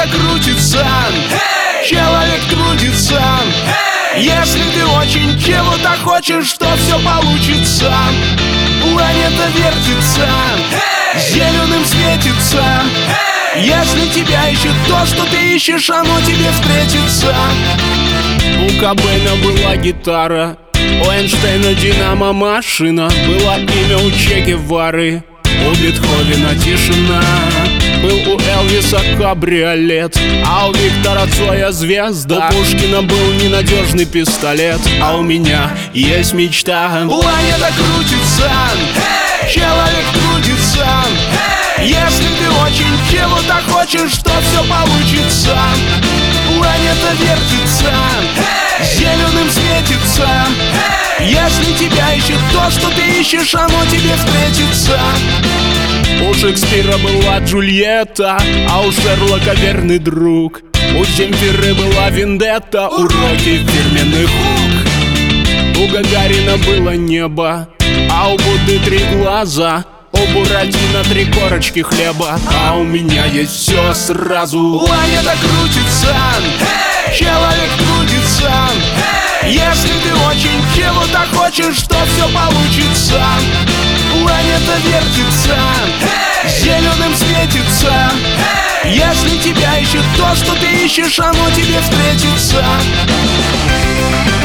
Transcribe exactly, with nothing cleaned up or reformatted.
Планета крутится, hey! Человек трудится, hey! Если ты очень чего-то хочешь, то все получится. Планета вертится, hey! Зеленым светится, hey! Если тебя ищет то, что ты ищешь, оно тебе встретится. У Кобейна была гитара, у Эйнштейна динамо-машина, было имя у Че Гевары, у Бетховена тишина. Был у Элвиса кабриолет, а у Виктора Цоя звезда. У Пушкина был ненадежный пистолет, а у меня есть мечта. Планета крутится, hey! Человек трудится, hey! Если ты очень чего-то хочешь, то все получится. Планета вертится, hey! Зеленым светится, hey! Если тебя ищет то, что ты ищешь, оно тебе встретится. У Шекспира была Джульетта, а у Шерлока верный друг. У Земфиры была вендетта, уроки фирменных рук. У Гагарина было небо, а у Будды три глаза. У Буратино три корочки хлеба, а у меня есть все сразу. Планета крутится, hey! Человек трудится, hey! Если ты очень чего-то хочешь, то все получится. Планета вертится, hey! Зеленым светится, hey! Если тебя ищет то, что ты ищешь, оно тебе встретится.